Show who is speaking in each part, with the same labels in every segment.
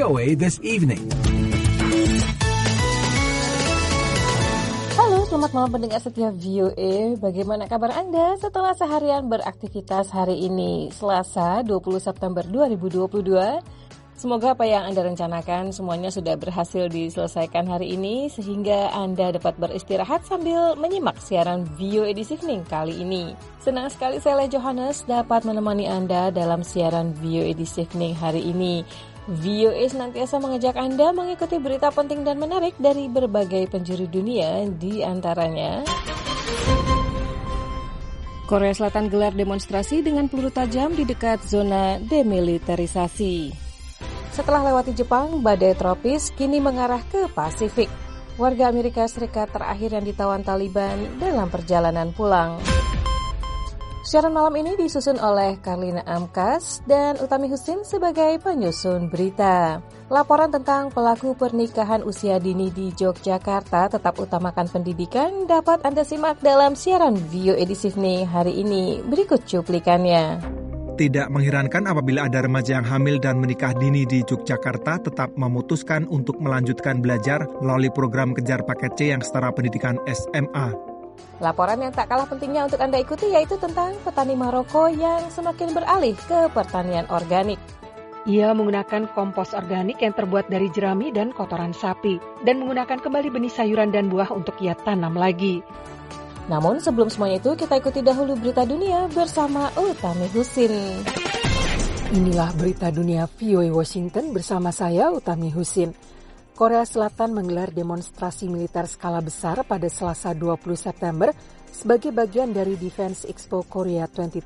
Speaker 1: VOA This Evening.
Speaker 2: Halo, selamat malam pendengar setia VOA. Bagaimana kabar Anda setelah seharian beraktivitas hari ini, Selasa 20 September 2022? Semoga apa yang Anda rencanakan semuanya sudah berhasil diselesaikan hari ini sehingga Anda dapat beristirahat sambil menyimak siaran VOA This Evening kali ini. Senang sekali saya Johannes dapat menemani Anda dalam siaran VOA This Evening hari ini. VOA senantiasa mengajak Anda mengikuti berita penting dan menarik dari berbagai penjuru dunia, di antaranya Korea Selatan gelar demonstrasi dengan peluru tajam di dekat zona demilitarisasi. Setelah lewati Jepang, badai tropis kini mengarah ke Pasifik. Warga Amerika Serikat terakhir yang ditawan Taliban dalam perjalanan pulang. Siaran malam ini disusun oleh Karlina Amkas dan Utami Husin sebagai penyusun berita. Laporan tentang pelaku pernikahan usia dini di Yogyakarta tetap utamakan pendidikan dapat Anda simak dalam siaran VOA This Evening hari ini. Berikut cuplikannya.
Speaker 3: Tidak mengherankan apabila ada remaja yang hamil dan menikah dini di Yogyakarta tetap memutuskan untuk melanjutkan belajar melalui program Kejar Paket C yang setara pendidikan SMA.
Speaker 2: Laporan yang tak kalah pentingnya untuk Anda ikuti yaitu tentang petani Maroko yang semakin beralih ke pertanian organik.
Speaker 4: Ia menggunakan kompos organik yang terbuat dari jerami dan kotoran sapi dan menggunakan kembali benih sayuran dan buah untuk ia tanam lagi.
Speaker 2: Namun sebelum semuanya itu, kita ikuti dahulu berita dunia bersama Utami Husin.
Speaker 4: Inilah berita dunia VOA Washington bersama saya, Utami Husin. Korea Selatan menggelar demonstrasi militer skala besar pada Selasa 20 September sebagai bagian dari Defense Expo Korea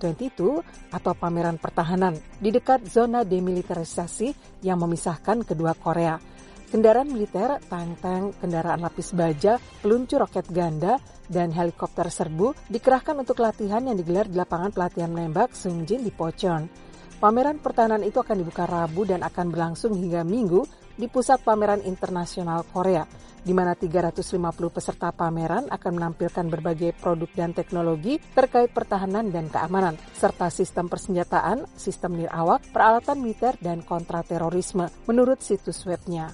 Speaker 4: 2022 atau pameran pertahanan di dekat zona demilitarisasi yang memisahkan kedua Korea. Kendaraan militer, tank-tank, kendaraan lapis baja, peluncur roket ganda, dan helikopter serbu dikerahkan untuk latihan yang digelar di lapangan pelatihan menembak Sungjin di Pocheon. Pameran pertahanan itu akan dibuka Rabu dan akan berlangsung hingga Minggu di Pusat Pameran Internasional Korea, di mana 350 peserta pameran akan menampilkan berbagai produk dan teknologi terkait pertahanan dan keamanan, serta sistem persenjataan, sistem nirawak, peralatan militer, dan kontraterorisme, menurut situs webnya.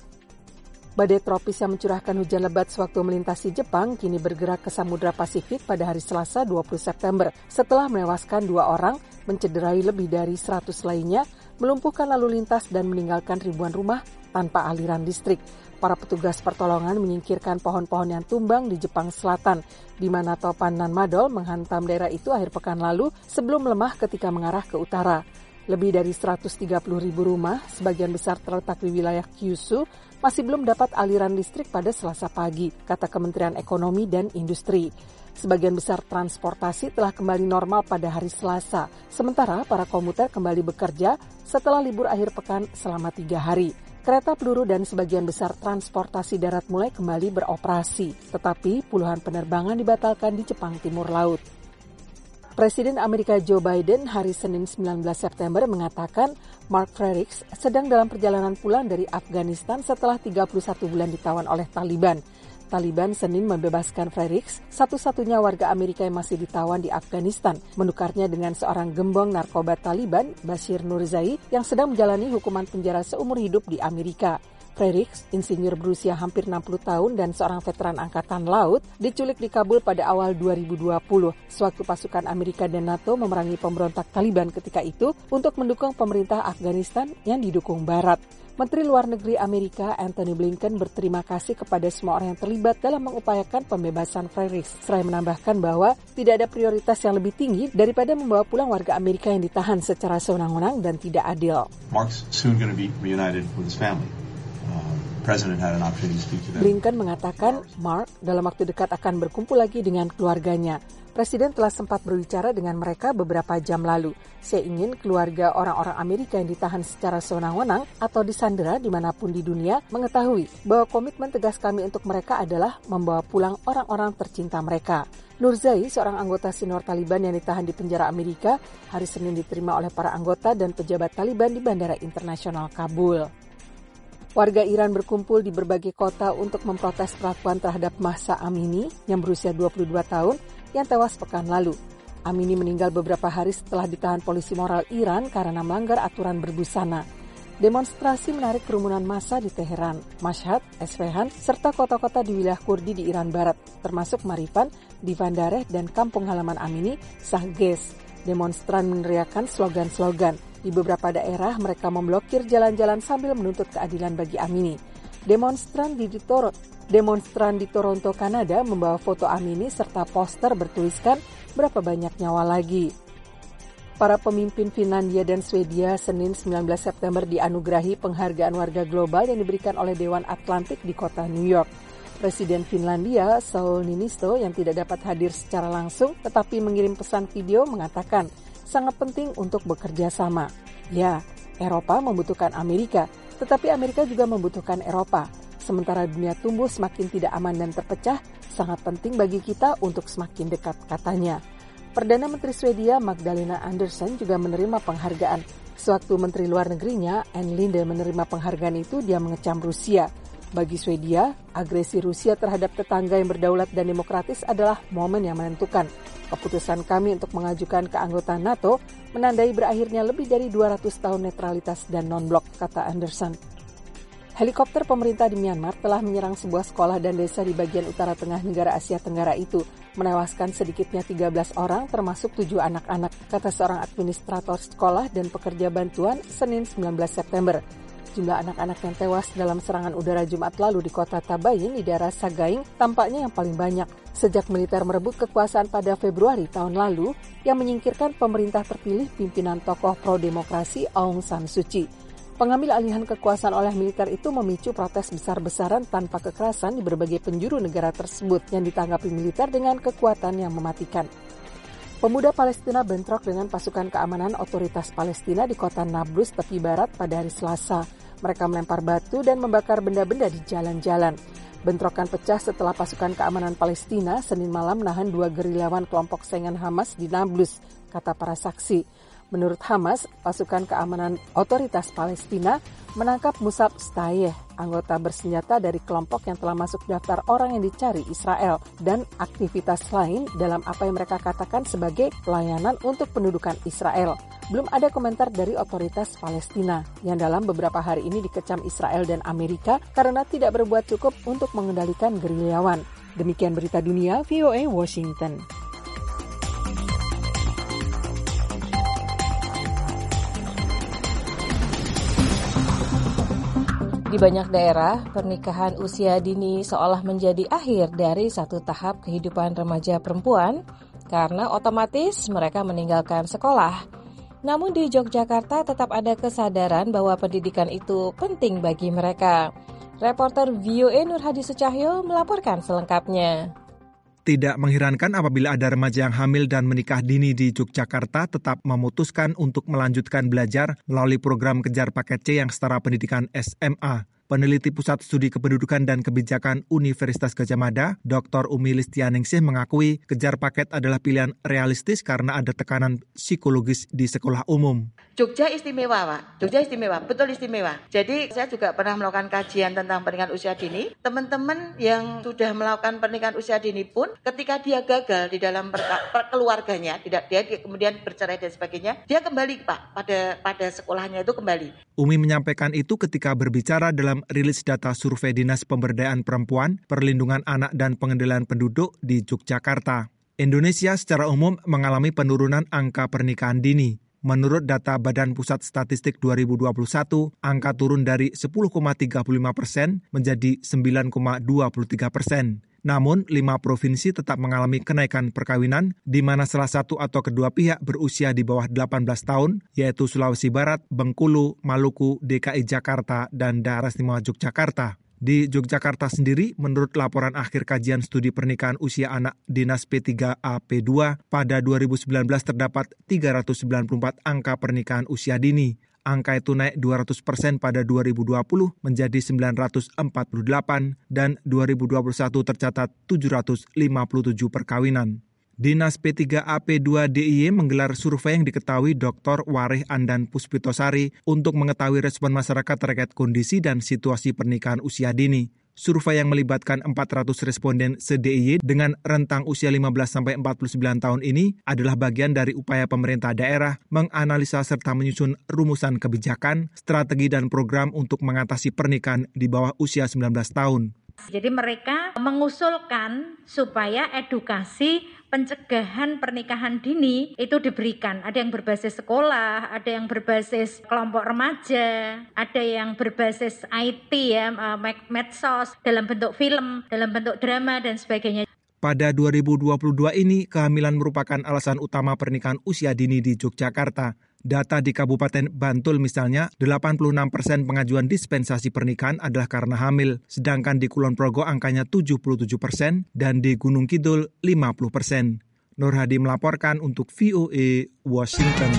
Speaker 4: Badai tropis yang mencurahkan hujan lebat sewaktu melintasi Jepang kini bergerak ke Samudra Pasifik pada hari Selasa 20 September setelah menewaskan 2 orang, mencederai lebih dari 100 lainnya, melumpuhkan lalu lintas dan meninggalkan ribuan rumah tanpa aliran listrik. Para petugas pertolongan menyingkirkan pohon-pohon yang tumbang di Jepang Selatan, di mana topan Nanmadol menghantam daerah itu akhir pekan lalu sebelum melemah ketika mengarah ke utara. Lebih dari 130.000 rumah, sebagian besar terletak di wilayah Kyushu, masih belum dapat aliran listrik pada Selasa pagi, kata Kementerian Ekonomi dan Industri. Sebagian besar transportasi telah kembali normal pada hari Selasa, sementara para komuter kembali bekerja setelah libur akhir pekan selama 3 hari. Kereta peluru dan sebagian besar transportasi darat mulai kembali beroperasi, tetapi puluhan penerbangan dibatalkan di Jepang Timur Laut. Presiden Amerika Joe Biden hari Senin 19 September mengatakan Mark Frerichs sedang dalam perjalanan pulang dari Afghanistan setelah 31 bulan ditawan oleh Taliban. Taliban Senin membebaskan Frerichs, satu-satunya warga Amerika yang masih ditawan di Afghanistan, menukarnya dengan seorang gembong narkoba Taliban, Bashir Nurzai, yang sedang menjalani hukuman penjara seumur hidup di Amerika. Frerichs, insinyur berusia hampir 60 tahun dan seorang veteran angkatan laut, diculik di Kabul pada awal 2020, sewaktu pasukan Amerika dan NATO memerangi pemberontak Taliban ketika itu untuk mendukung pemerintah Afghanistan yang didukung Barat. Menteri Luar Negeri Amerika Antony Blinken berterima kasih kepada semua orang yang terlibat dalam mengupayakan pembebasan Frerichs, seraya menambahkan bahwa tidak ada prioritas yang lebih tinggi daripada membawa pulang warga Amerika yang ditahan secara sewenang-wenang dan tidak adil.
Speaker 5: Mark's soon going to be reunited with his family.
Speaker 4: Blinken mengatakan Mark dalam waktu dekat akan berkumpul lagi dengan keluarganya. Presiden telah sempat berbicara dengan mereka beberapa jam lalu. Saya ingin keluarga orang-orang Amerika yang ditahan secara sewenang-wenang atau disandera dimanapun di dunia mengetahui bahwa komitmen tegas kami untuk mereka adalah membawa pulang orang-orang tercinta mereka. Nurzai, seorang anggota senior Taliban yang ditahan di penjara Amerika, hari Senin diterima oleh para anggota dan pejabat Taliban di Bandara Internasional Kabul. Warga Iran berkumpul di berbagai kota untuk memprotes perlakuan terhadap Mahsa Amini yang berusia 22 tahun yang tewas pekan lalu. Amini meninggal beberapa hari setelah ditahan polisi moral Iran karena melanggar aturan berbusana. Demonstrasi menarik kerumunan massa di Teheran, Mashhad, Esfahan, serta kota-kota di wilayah Kurdi di Iran Barat, termasuk Marifan, Divandareh, dan kampung halaman Amini, Sahges. Demonstran meneriakkan slogan-slogan. Di beberapa daerah, mereka memblokir jalan-jalan sambil menuntut keadilan bagi Amini. Demonstran di Toronto, Kanada, membawa foto Amini serta poster bertuliskan berapa banyak nyawa lagi. Para pemimpin Finlandia dan Swedia Senin 19 September dianugerahi penghargaan warga global yang diberikan oleh Dewan Atlantik di kota New York. Presiden Finlandia, Sauli Niinisto, yang tidak dapat hadir secara langsung tetapi mengirim pesan video mengatakan sangat penting untuk bekerja sama. Ya, Eropa membutuhkan Amerika, tetapi Amerika juga membutuhkan Eropa. Sementara dunia tumbuh semakin tidak aman dan terpecah, sangat penting bagi kita untuk semakin dekat, katanya. Perdana Menteri Swedia Magdalena Andersson juga menerima penghargaan. Sewaktu Menteri Luar Negerinya, Ann Linde, menerima penghargaan itu, dia mengecam Rusia. Bagi Swedia, agresi Rusia terhadap tetangga yang berdaulat dan demokratis adalah momen yang menentukan. Keputusan kami untuk mengajukan keanggotaan NATO menandai berakhirnya lebih dari 200 tahun netralitas dan non-blok, kata Andersson. Helikopter pemerintah di Myanmar telah menyerang sebuah sekolah dan desa di bagian utara tengah negara Asia Tenggara itu, menewaskan sedikitnya 13 orang termasuk 7 anak-anak, kata seorang administrator sekolah dan pekerja bantuan Senin 19 September. Jumlah anak-anak yang tewas dalam serangan udara Jumat lalu di kota Tabayin di daerah Sagaing tampaknya yang paling banyak sejak militer merebut kekuasaan pada Februari tahun lalu yang menyingkirkan pemerintah terpilih pimpinan tokoh pro-demokrasi Aung San Suu Kyi. Pengambil alihan kekuasaan oleh militer itu memicu protes besar-besaran tanpa kekerasan di berbagai penjuru negara tersebut yang ditanggapi militer dengan kekuatan yang mematikan. Pemuda Palestina bentrok dengan pasukan keamanan otoritas Palestina di kota Nablus, tepi barat pada hari Selasa. Mereka melempar batu dan membakar benda-benda di jalan-jalan. Bentrokan pecah setelah pasukan keamanan Palestina Senin malam menahan 2 gerilyawan kelompok saingan Hamas di Nablus, kata para saksi. Menurut Hamas, pasukan keamanan otoritas Palestina menangkap Musab Stayeh, anggota bersenjata dari kelompok yang telah masuk daftar orang yang dicari Israel, dan aktivitas lain dalam apa yang mereka katakan sebagai pelayanan untuk pendudukan Israel. Belum ada komentar dari otoritas Palestina, yang dalam beberapa hari ini dikecam Israel dan Amerika karena tidak berbuat cukup untuk mengendalikan gerilyawan. Demikian berita dunia VOA Washington.
Speaker 2: Di banyak daerah, pernikahan usia dini seolah menjadi akhir dari satu tahap kehidupan remaja perempuan karena otomatis mereka meninggalkan sekolah. Namun di Yogyakarta tetap ada kesadaran bahwa pendidikan itu penting bagi mereka. Reporter VOA Nur Hadi Sucahyo melaporkan selengkapnya.
Speaker 3: Tidak mengherankan apabila ada remaja yang hamil dan menikah dini di Yogyakarta tetap memutuskan untuk melanjutkan belajar melalui program Kejar Paket C yang setara pendidikan SMA. Peneliti Pusat Studi Kependudukan dan Kebijakan Universitas Gadjah Mada, Dr. Umi Listianingsih mengakui kejar paket adalah pilihan realistis karena ada tekanan psikologis di sekolah umum.
Speaker 1: Jogja istimewa, Pak. Jogja istimewa, betul istimewa. Jadi saya juga pernah melakukan kajian tentang pernikahan usia dini. Teman-teman yang sudah melakukan pernikahan usia dini pun ketika dia gagal di dalam keluarganya, tidak dia kemudian bercerai dan sebagainya, dia kembali, Pak, pada sekolahnya itu kembali.
Speaker 3: Umi menyampaikan itu ketika berbicara dalam rilis data survei Dinas Pemberdayaan Perempuan, Perlindungan Anak dan Pengendalian Penduduk di Yogyakarta. Indonesia secara umum mengalami penurunan angka pernikahan dini. Menurut data Badan Pusat Statistik 2021, angka turun dari 10,35% menjadi 9,23%. Namun, 5 provinsi tetap mengalami kenaikan perkawinan, di mana salah satu atau kedua pihak berusia di bawah 18 tahun, yaitu Sulawesi Barat, Bengkulu, Maluku, DKI Jakarta, dan Daerah Istimewa Yogyakarta. Di Yogyakarta sendiri, menurut laporan akhir kajian studi pernikahan usia anak Dinas P3AP2, pada 2019 terdapat 394 angka pernikahan usia dini. Angka itu naik 200% pada 2020 menjadi 948 dan 2021 tercatat 757 perkawinan. Dinas P3AP2 DIY menggelar survei yang diketahui Dr. Warih Andan Puspitosari untuk mengetahui respon masyarakat terkait kondisi dan situasi pernikahan usia dini. Survei yang melibatkan 400 responden se-DIY dengan rentang usia 15-49 tahun ini adalah bagian dari upaya pemerintah daerah menganalisa serta menyusun rumusan kebijakan, strategi dan program untuk mengatasi pernikahan di bawah usia 19 tahun.
Speaker 6: Jadi mereka mengusulkan supaya edukasi pencegahan pernikahan dini itu diberikan. Ada yang berbasis sekolah, ada yang berbasis kelompok remaja, ada yang berbasis IT ya, medsos, dalam bentuk film, dalam bentuk drama dan sebagainya.
Speaker 3: Pada 2022 ini, kehamilan merupakan alasan utama pernikahan usia dini di Yogyakarta. Data di Kabupaten Bantul misalnya, 86% pengajuan dispensasi pernikahan adalah karena hamil, sedangkan di Kulon Progo angkanya 77% dan di Gunung Kidul 50%. Nur Hadi melaporkan untuk VOA Washington.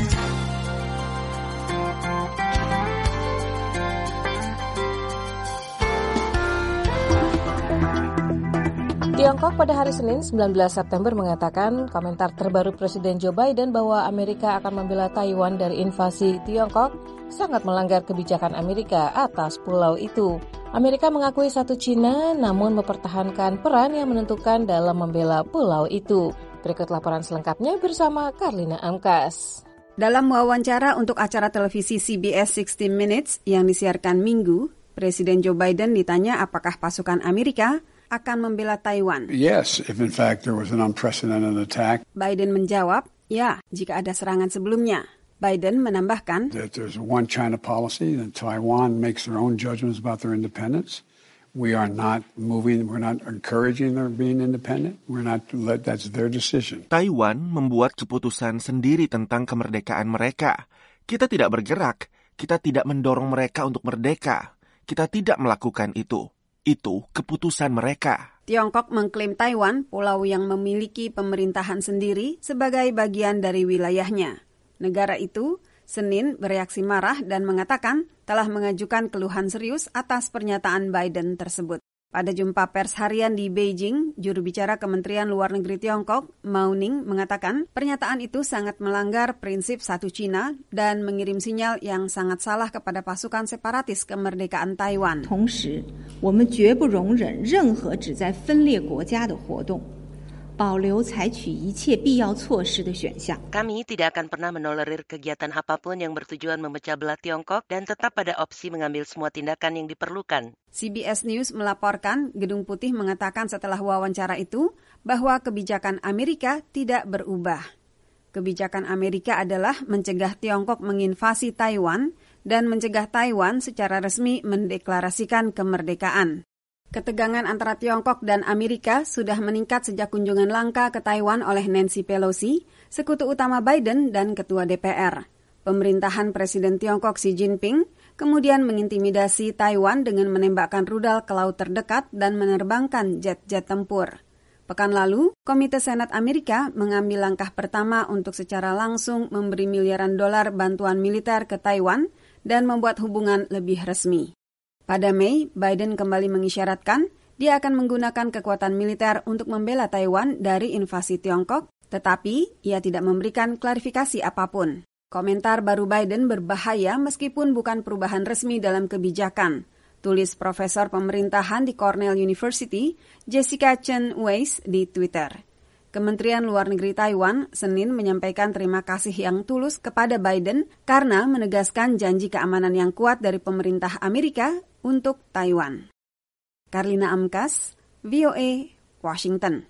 Speaker 2: Tiongkok pada hari Senin 19 September mengatakan komentar terbaru Presiden Joe Biden bahwa Amerika akan membela Taiwan dari invasi Tiongkok sangat melanggar kebijakan Amerika atas pulau itu. Amerika mengakui satu Cina namun mempertahankan peran yang menentukan dalam membela pulau itu. Berikut laporan selengkapnya bersama Karlina Amkas.
Speaker 7: Dalam wawancara untuk acara televisi CBS 60 Minutes yang disiarkan Minggu, Presiden Joe Biden ditanya apakah pasukan Amerika akan membela Taiwan.
Speaker 5: Yes, if in fact there was an unprecedented attack.
Speaker 7: Biden menjawab, ya, jika ada serangan sebelumnya. Biden menambahkan,
Speaker 5: That there's one China policy, that Taiwan makes their own judgments about their independence. We are not moving, we're not encouraging their being independent. That's their decision.
Speaker 8: Taiwan membuat keputusan sendiri tentang kemerdekaan mereka. Kita tidak bergerak, kita tidak mendorong mereka untuk merdeka. Kita tidak melakukan itu. Itu keputusan mereka.
Speaker 7: Tiongkok mengklaim Taiwan, pulau yang memiliki pemerintahan sendiri, sebagai bagian dari wilayahnya. Negara itu Senin bereaksi marah dan mengatakan telah mengajukan keluhan serius atas pernyataan Biden tersebut. Pada jumpa pers harian di Beijing, juru bicara Kementerian Luar Negeri Tiongkok, Mao Ning, mengatakan pernyataan itu sangat melanggar prinsip satu Cina dan mengirim sinyal yang sangat salah kepada pasukan separatis kemerdekaan Taiwan.
Speaker 9: 同时，我们绝不容忍任何旨在分裂国家的活动。保留采取一切必要措施的选项.
Speaker 10: Kami tidak akan pernah menolerir kegiatan apapun yang bertujuan memecah belah Tiongkok dan tetap pada opsi mengambil semua tindakan yang diperlukan.
Speaker 7: CBS News melaporkan Gedung Putih mengatakan setelah wawancara itu bahwa kebijakan Amerika tidak berubah. Kebijakan Amerika adalah mencegah Tiongkok menginvasi Taiwan dan mencegah Taiwan secara resmi mendeklarasikan kemerdekaan. Ketegangan antara Tiongkok dan Amerika sudah meningkat sejak kunjungan langka ke Taiwan oleh Nancy Pelosi, sekutu utama Biden dan ketua DPR. Pemerintahan Presiden Tiongkok Xi Jinping kemudian mengintimidasi Taiwan dengan menembakkan rudal ke laut terdekat dan menerbangkan jet-jet tempur. Pekan lalu, Komite Senat Amerika mengambil langkah pertama untuk secara langsung memberi miliaran dolar bantuan militer ke Taiwan dan membuat hubungan lebih resmi. Pada Mei, Biden kembali mengisyaratkan dia akan menggunakan kekuatan militer untuk membela Taiwan dari invasi Tiongkok, tetapi ia tidak memberikan klarifikasi apapun. Komentar baru Biden berbahaya meskipun bukan perubahan resmi dalam kebijakan, tulis Profesor Pemerintahan di Cornell University, Jessica Chen Weiss di Twitter. Kementerian Luar Negeri Taiwan Senin menyampaikan terima kasih yang tulus kepada Biden karena menegaskan janji keamanan yang kuat dari pemerintah Amerika untuk Taiwan. Karlina Amkas, VOA, Washington.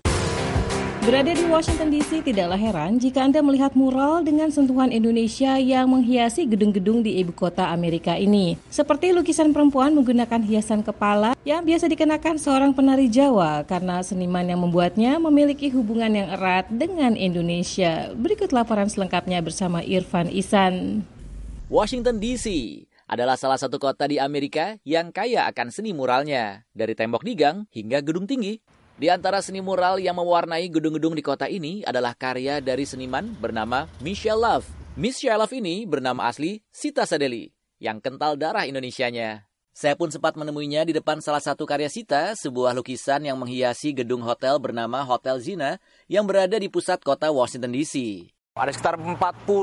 Speaker 2: Berada di Washington DC, tidaklah heran jika Anda melihat mural dengan sentuhan Indonesia yang menghiasi gedung-gedung di ibu kota Amerika ini. Seperti lukisan perempuan menggunakan hiasan kepala yang biasa dikenakan seorang penari Jawa karena seniman yang membuatnya memiliki hubungan yang erat dengan Indonesia. Berikut laporan selengkapnya bersama Irfan Isan.
Speaker 11: Washington DC adalah salah satu kota di Amerika yang kaya akan seni muralnya, dari tembok digang hingga gedung tinggi. Di antara seni mural yang mewarnai gedung-gedung di kota ini adalah karya dari seniman bernama Michelle Love. Michelle Love ini bernama asli Sita Sadeli, yang kental darah Indonesianya. Saya pun sempat menemuinya di depan salah satu karya Sita, sebuah lukisan yang menghiasi gedung hotel bernama Hotel Zina yang berada di pusat kota Washington DC.
Speaker 12: Ada sekitar 40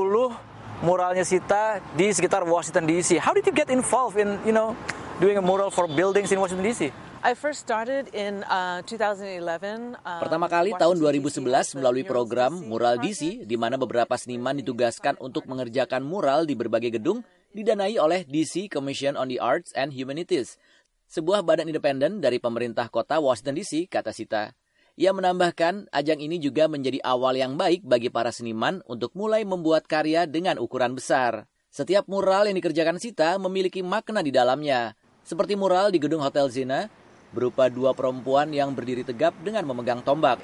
Speaker 12: muralnya Sita di sekitar Washington DC. How did you get involved in, doing a mural for buildings in Washington DC?
Speaker 11: Pertama kali tahun 2011 melalui program Mural DC, di mana beberapa seniman ditugaskan untuk mengerjakan mural di berbagai gedung, didanai oleh DC Commission on the Arts and Humanities, sebuah badan independen dari pemerintah kota Washington DC, kata Sita. Ia menambahkan, ajang ini juga menjadi awal yang baik bagi para seniman untuk mulai membuat karya dengan ukuran besar. Setiap mural yang dikerjakan Sita memiliki makna di dalamnya, seperti mural di gedung Hotel Zena, berupa dua perempuan yang berdiri tegap dengan memegang tombak.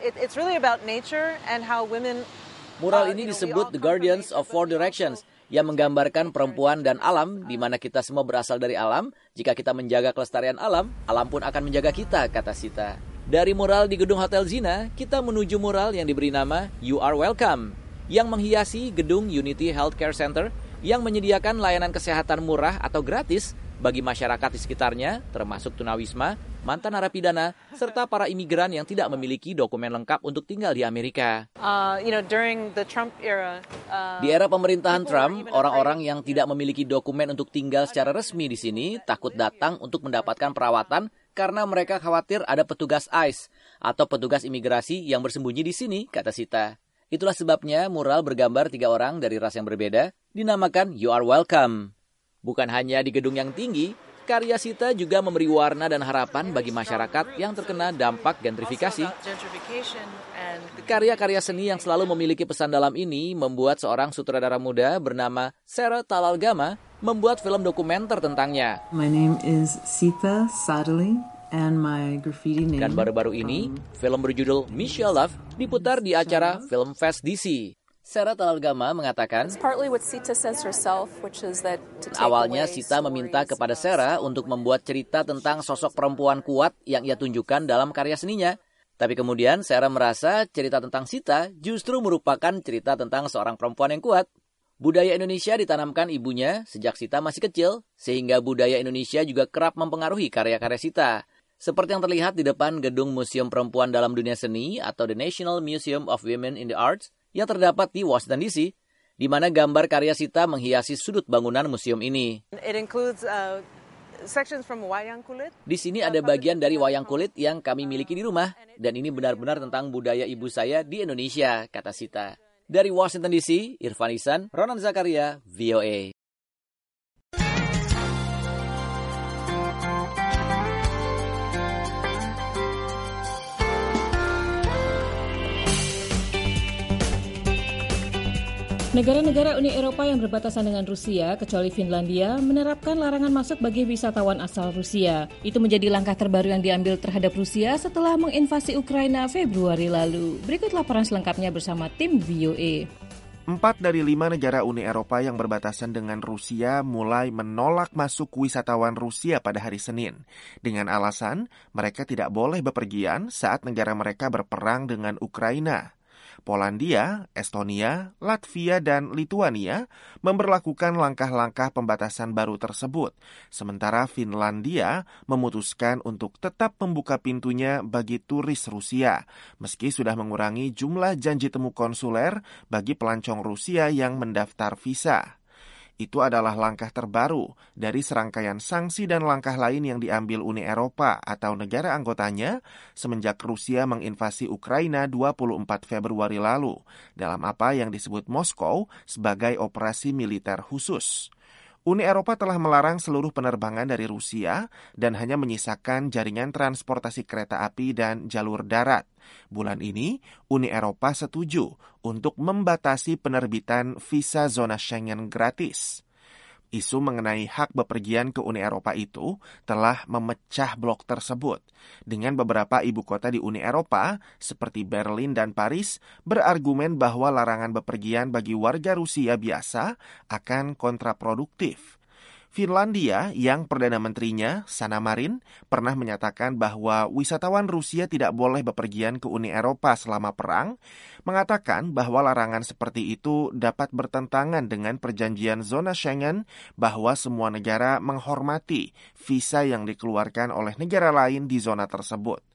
Speaker 11: Mural ini disebut The Guardians of Four Directions, yang menggambarkan perempuan dan alam, di mana kita semua berasal dari alam. Jika kita menjaga kelestarian alam, alam pun akan menjaga kita, kata Sita. Dari mural di gedung Hotel Zena, kita menuju mural yang diberi nama You Are Welcome, yang menghiasi gedung Unity Healthcare Center, yang menyediakan layanan kesehatan murah atau gratis bagi masyarakat di sekitarnya, termasuk tunawisma, mantan narapidana, serta para imigran yang tidak memiliki dokumen lengkap untuk tinggal di Amerika. Di era pemerintahan Trump, orang-orang yang tidak memiliki dokumen untuk tinggal secara resmi di sini takut datang untuk mendapatkan perawatan karena mereka khawatir ada petugas ICE atau petugas imigrasi yang bersembunyi di sini, kata Sita. Itulah sebabnya mural bergambar 3 orang dari ras yang berbeda dinamakan You Are Welcome. Bukan hanya di gedung yang tinggi, karya Sita juga memberi warna dan harapan bagi masyarakat yang terkena dampak gentrifikasi. Karya-karya seni yang selalu memiliki pesan dalam ini membuat seorang sutradara muda bernama Sarah Talalgama membuat film dokumenter tentangnya.
Speaker 13: My name is Sita Sadali and my graffiti name.
Speaker 11: Dan baru-baru ini, film berjudul Michelle Love diputar di acara Film Fest DC. Sarah Talalgama mengatakan, awalnya Sita meminta kepada Sarah untuk membuat cerita tentang sosok perempuan kuat yang ia tunjukkan dalam karya seninya. Tapi kemudian Sarah merasa cerita tentang Sita justru merupakan cerita tentang seorang perempuan yang kuat. Budaya Indonesia ditanamkan ibunya sejak Sita masih kecil, sehingga budaya Indonesia juga kerap mempengaruhi karya-karya Sita. Seperti yang terlihat di depan Gedung Museum Perempuan dalam Dunia Seni atau The National Museum of Women in the Arts, yang terdapat di Washington DC, di mana gambar karya Sita menghiasi sudut bangunan museum ini. Di sini ada bagian dari wayang kulit yang kami miliki di rumah, dan ini benar-benar tentang budaya ibu saya di Indonesia, kata Sita. Dari Washington DC, Irfan Ihsan, Ronan Zakaria, VOA.
Speaker 2: Negara-negara Uni Eropa yang berbatasan dengan Rusia, kecuali Finlandia, menerapkan larangan masuk bagi wisatawan asal Rusia. Itu menjadi langkah terbaru yang diambil terhadap Rusia setelah menginvasi Ukraina Februari lalu. Berikut laporan selengkapnya bersama tim VOA.
Speaker 8: 4 dari 5 negara Uni Eropa yang berbatasan dengan Rusia mulai menolak masuk wisatawan Rusia pada hari Senin. Dengan alasan mereka tidak boleh bepergian saat negara mereka berperang dengan Ukraina. Polandia, Estonia, Latvia, dan Lituania memberlakukan langkah-langkah pembatasan baru tersebut, sementara Finlandia memutuskan untuk tetap membuka pintunya bagi turis Rusia, meski sudah mengurangi jumlah janji temu konsuler bagi pelancong Rusia yang mendaftar visa. Itu adalah langkah terbaru dari serangkaian sanksi dan langkah lain yang diambil Uni Eropa atau negara anggotanya semenjak Rusia menginvasi Ukraina 24 Februari lalu, dalam apa yang disebut Moskow sebagai operasi militer khusus. Uni Eropa telah melarang seluruh penerbangan dari Rusia dan hanya menyisakan jaringan transportasi kereta api dan jalur darat. Bulan ini, Uni Eropa setuju untuk membatasi penerbitan visa zona Schengen gratis. Isu mengenai hak bepergian ke Uni Eropa itu telah memecah blok tersebut, dengan beberapa ibu kota di Uni Eropa, seperti Berlin dan Paris, berargumen bahwa larangan bepergian bagi warga Rusia biasa akan kontraproduktif. Finlandia, yang Perdana Menterinya, Sanna Marin, pernah menyatakan bahwa wisatawan Rusia tidak boleh bepergian ke Uni Eropa selama perang, mengatakan bahwa larangan seperti itu dapat bertentangan dengan perjanjian zona Schengen bahwa semua negara menghormati visa yang dikeluarkan oleh negara lain di zona tersebut.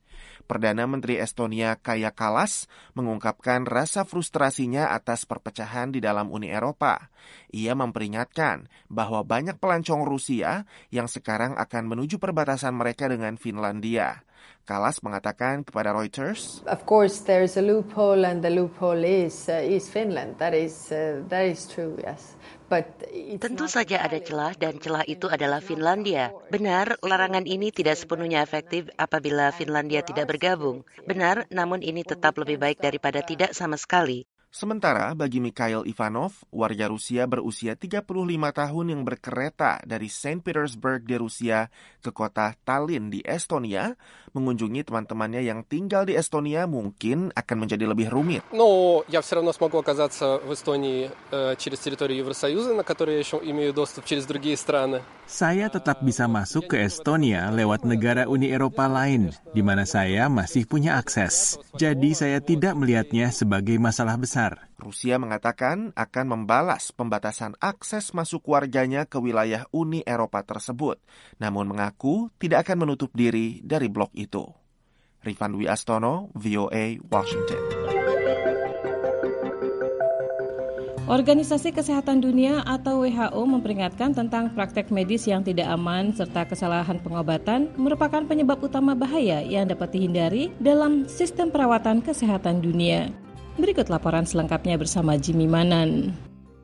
Speaker 8: Perdana Menteri Estonia Kaja Kallas mengungkapkan rasa frustrasinya atas perpecahan di dalam Uni Eropa. Ia memperingatkan bahwa banyak pelancong Rusia yang sekarang akan menuju perbatasan mereka dengan Finlandia. Kallas mengatakan kepada Reuters,
Speaker 14: "Of course, there is a loophole, and the loophole is Finland. That is true, yes."
Speaker 10: Tentu saja ada celah dan celah itu adalah Finlandia. Benar, larangan ini tidak sepenuhnya efektif apabila Finlandia tidak bergabung. Benar, namun ini tetap lebih baik daripada tidak sama sekali.
Speaker 8: Sementara bagi Mikhail Ivanov, warga Rusia berusia 35 tahun yang berkereta dari St. Petersburg di Rusia ke kota Tallinn di Estonia, mengunjungi teman-temannya yang tinggal di Estonia mungkin akan menjadi lebih rumit.
Speaker 15: Но я все равно смогу оказаться в Эстонии через территорию Евросоюза, на которую я еще имею доступ через другие страны.
Speaker 16: Saya tetap bisa masuk ke Estonia lewat negara Uni Eropa lain, di mana saya masih punya akses. Jadi saya tidak melihatnya sebagai masalah besar.
Speaker 8: Rusia mengatakan akan membalas pembatasan akses masuk warganya ke wilayah Uni Eropa tersebut, namun mengaku tidak akan menutup diri dari blok itu. Rifan Dwi Astono, VOA, Washington.
Speaker 2: Organisasi Kesehatan Dunia atau WHO memperingatkan tentang praktek medis yang tidak aman serta kesalahan pengobatan merupakan penyebab utama bahaya yang dapat dihindari dalam sistem perawatan kesehatan dunia. Berikut laporan selengkapnya bersama Jimmy Manan.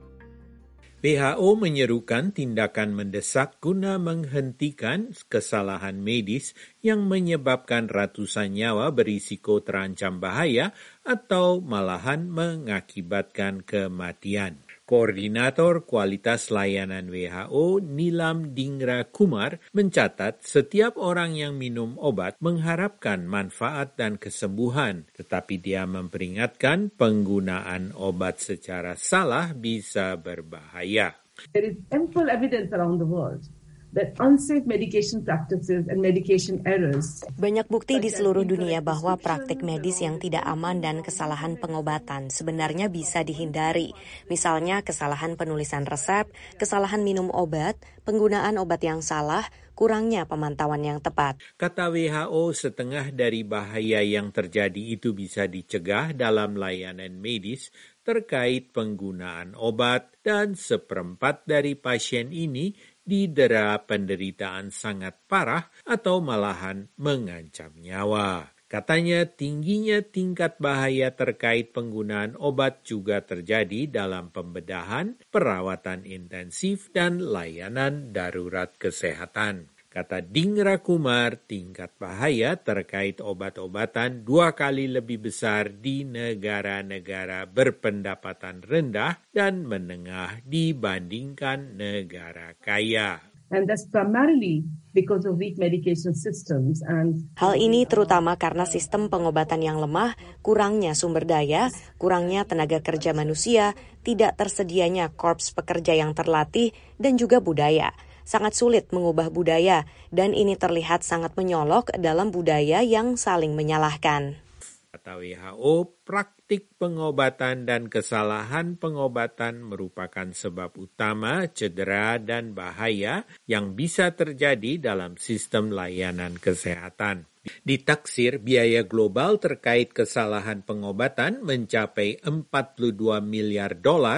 Speaker 17: WHO menyerukan tindakan mendesak guna menghentikan kesalahan medis yang menyebabkan ratusan nyawa berisiko terancam bahaya atau malahan mengakibatkan kematian. Koordinator Kualitas Layanan WHO, Nilam Dingra Kumar, mencatat setiap orang yang minum obat mengharapkan manfaat dan kesembuhan, tetapi dia memperingatkan penggunaan obat secara salah bisa berbahaya.
Speaker 18: There is ample evidence around the world that unsafe medication practices and medication errors.
Speaker 19: Banyak bukti di seluruh dunia bahwa praktik medis yang tidak aman dan kesalahan pengobatan sebenarnya bisa dihindari. Misalnya kesalahan penulisan resep, kesalahan minum obat, penggunaan obat yang salah, kurangnya pemantauan yang tepat.
Speaker 17: Kata WHO, setengah dari bahaya yang terjadi itu bisa dicegah dalam layanan medis terkait penggunaan obat, dan 1/4 dari pasien ini didera penderitaan sangat parah atau malahan mengancam nyawa. Katanya tingginya tingkat bahaya terkait penggunaan obat juga terjadi dalam pembedahan, perawatan intensif, dan layanan darurat kesehatan. Kata Dingra Kumar, tingkat bahaya terkait obat-obatan 2 kali lebih besar di negara-negara berpendapatan rendah dan menengah dibandingkan negara kaya.
Speaker 18: And that's primarily because of weak medication systems.
Speaker 19: Hal ini terutama karena sistem pengobatan yang lemah, kurangnya sumber daya, kurangnya tenaga kerja manusia, tidak tersedianya korps pekerja yang terlatih, dan juga budaya. Sangat sulit mengubah budaya, dan ini terlihat sangat menyolok dalam budaya yang saling menyalahkan.
Speaker 17: Kata WHO, praktik pengobatan dan kesalahan pengobatan merupakan sebab utama cedera dan bahaya yang bisa terjadi dalam sistem layanan kesehatan. Ditaksir biaya global terkait kesalahan pengobatan mencapai $42 miliar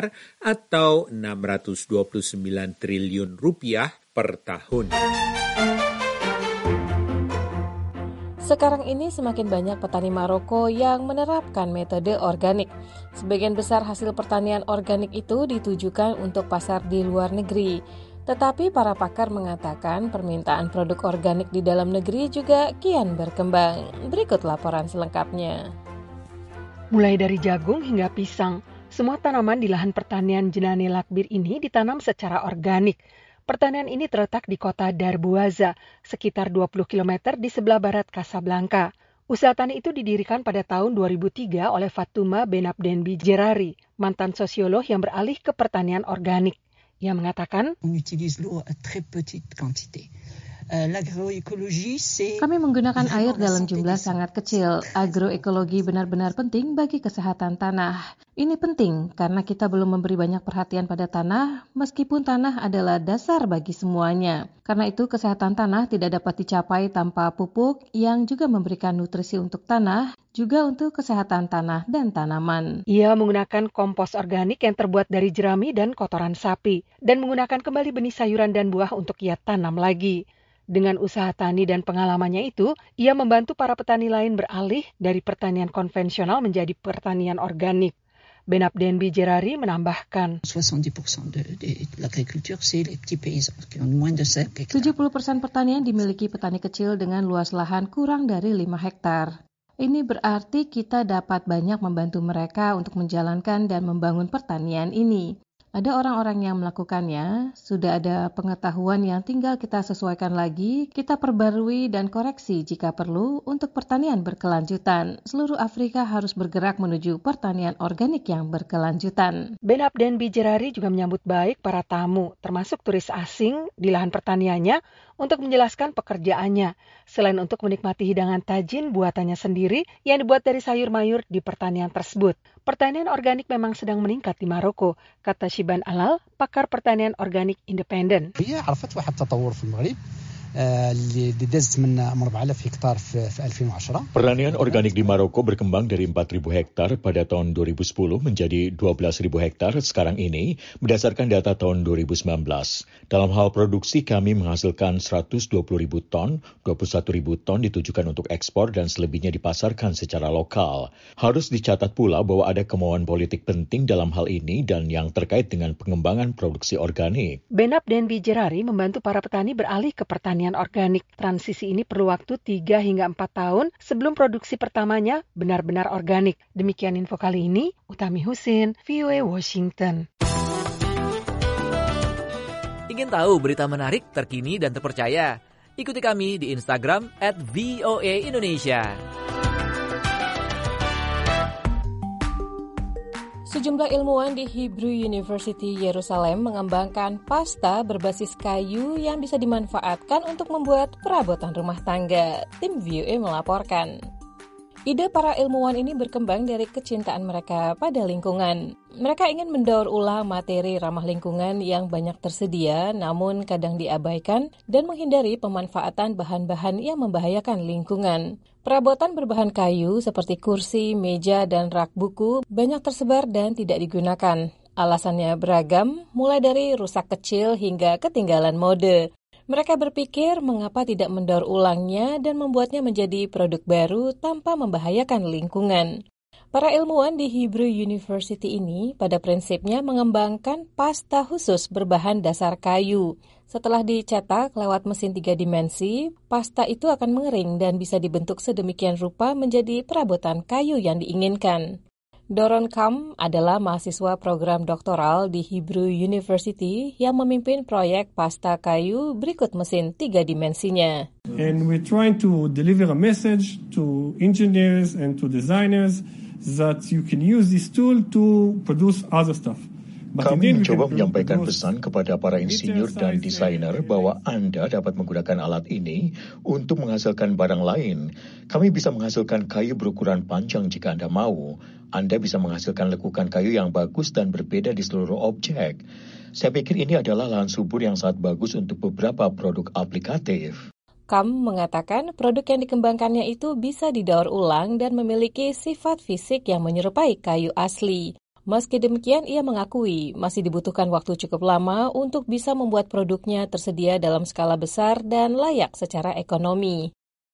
Speaker 17: atau 629 triliun rupiah per tahun.
Speaker 2: Sekarang ini semakin banyak petani Maroko yang menerapkan metode organik. Sebagian besar hasil pertanian organik itu ditujukan untuk pasar di luar negeri. Tetapi para pakar mengatakan permintaan produk organik di dalam negeri juga kian berkembang. Berikut laporan selengkapnya.
Speaker 4: Mulai dari jagung hingga pisang, semua tanaman di lahan pertanian Jenane Lakbir ini ditanam secara organik. Pertanian ini terletak di kota Darbuaza, sekitar 20 km di sebelah barat Casablanca. Usaha tani itu didirikan pada tahun 2003 oleh Fatuma Benabdenbi Gerari, mantan sosiolog yang beralih ke pertanian organik. Ia mengatakan,
Speaker 20: On utilise l'eau à très petite quantité.
Speaker 2: Kami menggunakan air dalam jumlah sangat kecil. Agroekologi benar-benar penting bagi kesehatan tanah. Ini penting karena kita belum memberi banyak perhatian pada tanah, meskipun tanah adalah dasar bagi semuanya. Karena itu kesehatan tanah tidak dapat dicapai tanpa pupuk yang juga memberikan nutrisi untuk tanah, juga untuk kesehatan tanah dan tanaman.
Speaker 4: Ia menggunakan kompos organik yang terbuat dari jerami dan kotoran sapi, dan menggunakan kembali benih sayuran dan buah untuk ia tanam lagi. Dengan usaha tani dan pengalamannya itu, ia membantu para petani lain beralih dari pertanian konvensional menjadi pertanian organik. Benab Denby Gerari menambahkan,
Speaker 20: 70%
Speaker 2: pertanian dimiliki petani kecil dengan luas lahan kurang dari 5 hektar. Ini berarti kita dapat banyak membantu mereka untuk menjalankan dan membangun pertanian ini. Ada orang-orang yang melakukannya, sudah ada pengetahuan yang tinggal kita sesuaikan lagi, kita perbarui dan koreksi jika perlu untuk pertanian berkelanjutan. Seluruh Afrika harus bergerak menuju pertanian organik yang berkelanjutan.
Speaker 4: Benab Denby Gerari juga menyambut baik para tamu, termasuk turis asing di lahan pertaniannya, untuk menjelaskan pekerjaannya, selain untuk menikmati hidangan tajin buatannya sendiri yang dibuat dari sayur mayur di pertanian tersebut. Pertanian organik memang sedang meningkat di Maroko, kata Shiban Alal, pakar pertanian organik independen.
Speaker 21: Pertanian organik di Maroko berkembang dari 4.000 hektar pada tahun 2010 menjadi 12.000 hektar sekarang ini berdasarkan data tahun 2019. Dalam hal produksi kami menghasilkan 120.000 ton, 21.000 ton ditujukan untuk ekspor dan selebihnya dipasarkan secara lokal. Harus dicatat pula bahwa ada kemauan politik penting dalam hal ini dan yang terkait dengan pengembangan produksi organik.
Speaker 4: Benab Denby Gerari membantu para petani beralih ke pertanian organik. Transisi ini perlu waktu 3 hingga 4 tahun sebelum produksi pertamanya benar-benar organik. Demikian info kali ini, Utami Husin, VOA Washington.
Speaker 11: Ingin tahu berita menarik, terkini, dan terpercaya? Ikuti kami di Instagram @VOA_Indonesia.
Speaker 2: Sejumlah ilmuwan di Hebrew University Yerusalem mengembangkan pasta berbasis kayu yang bisa dimanfaatkan untuk membuat perabotan rumah tangga. Tim VOA melaporkan. Ide para ilmuwan ini berkembang dari kecintaan mereka pada lingkungan. Mereka ingin mendaur ulang materi ramah lingkungan yang banyak tersedia namun kadang diabaikan dan menghindari pemanfaatan bahan-bahan yang membahayakan lingkungan. Perabotan berbahan kayu seperti kursi, meja, dan rak buku banyak tersebar dan tidak digunakan. Alasannya beragam, mulai dari rusak kecil hingga ketinggalan mode. Mereka berpikir mengapa tidak mendaur ulangnya dan membuatnya menjadi produk baru tanpa membahayakan lingkungan. Para ilmuwan di Hebrew University ini pada prinsipnya mengembangkan pasta khusus berbahan dasar kayu. Setelah dicetak lewat mesin 3 dimensi, pasta itu akan mengering dan bisa dibentuk sedemikian rupa menjadi perabotan kayu yang diinginkan. Doron Kam adalah mahasiswa program doktoral di Hebrew University yang memimpin proyek pasta kayu berikut mesin 3 dimensinya.
Speaker 22: And we're trying to deliver a message to engineers and to designers that you can use this tool to produce other stuff.
Speaker 21: Kami mencoba menyampaikan pesan kepada para insinyur dan desainer bahwa Anda dapat menggunakan alat ini untuk menghasilkan barang lain. Kami bisa menghasilkan kayu berukuran panjang jika Anda mau. Anda bisa menghasilkan lekukan kayu yang bagus dan berbeda di seluruh objek. Saya pikir ini adalah lahan subur yang sangat bagus untuk beberapa produk aplikatif.
Speaker 2: Kam mengatakan produk yang dikembangkannya itu bisa didaur ulang dan memiliki sifat fisik yang menyerupai kayu asli. Meski demikian, ia mengakui masih dibutuhkan waktu cukup lama untuk bisa membuat produknya tersedia dalam skala besar dan layak secara ekonomi.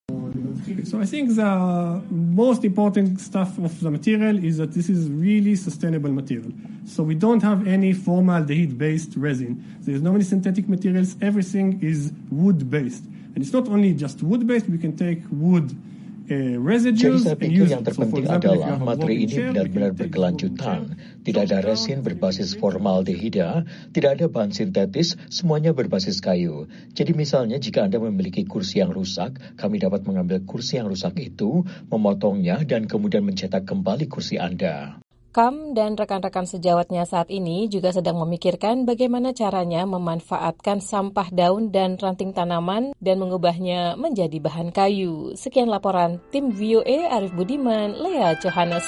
Speaker 22: So I think the most important stuff of the material is that this is really sustainable material. So we don't have any formaldehyde-based resin. There's no any synthetic materials. Everything is wood-based. And it's not only just wood-based. We can take wood
Speaker 21: Jadi saya pikir yang terpenting adalah materi ini benar-benar berkelanjutan. Tidak ada resin berbasis formaldehida, tidak ada bahan sintetis, semuanya berbasis kayu. Jadi misalnya jika Anda memiliki kursi yang rusak, kami dapat mengambil kursi yang rusak itu, memotongnya, dan kemudian mencetak kembali kursi Anda.
Speaker 2: Kam dan rekan-rekan sejawatnya saat ini juga sedang memikirkan bagaimana caranya memanfaatkan sampah daun dan ranting tanaman dan mengubahnya menjadi bahan kayu. Sekian laporan tim VOA Arif Budiman, Lea Johannes.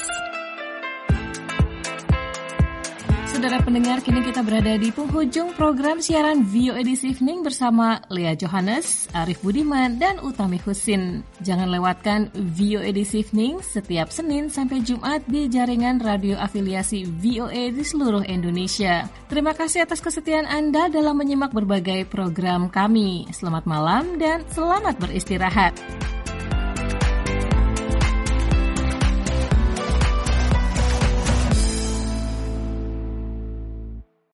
Speaker 2: Saudara pendengar, kini kita berada di penghujung program siaran VOA This Evening bersama Lea Johannes, Arif Budiman, dan Utami Husin. Jangan lewatkan VOA This Evening setiap Senin sampai Jumat di jaringan radio afiliasi VOA di seluruh Indonesia. Terima kasih atas kesetiaan Anda dalam menyimak berbagai program kami. Selamat malam dan selamat beristirahat.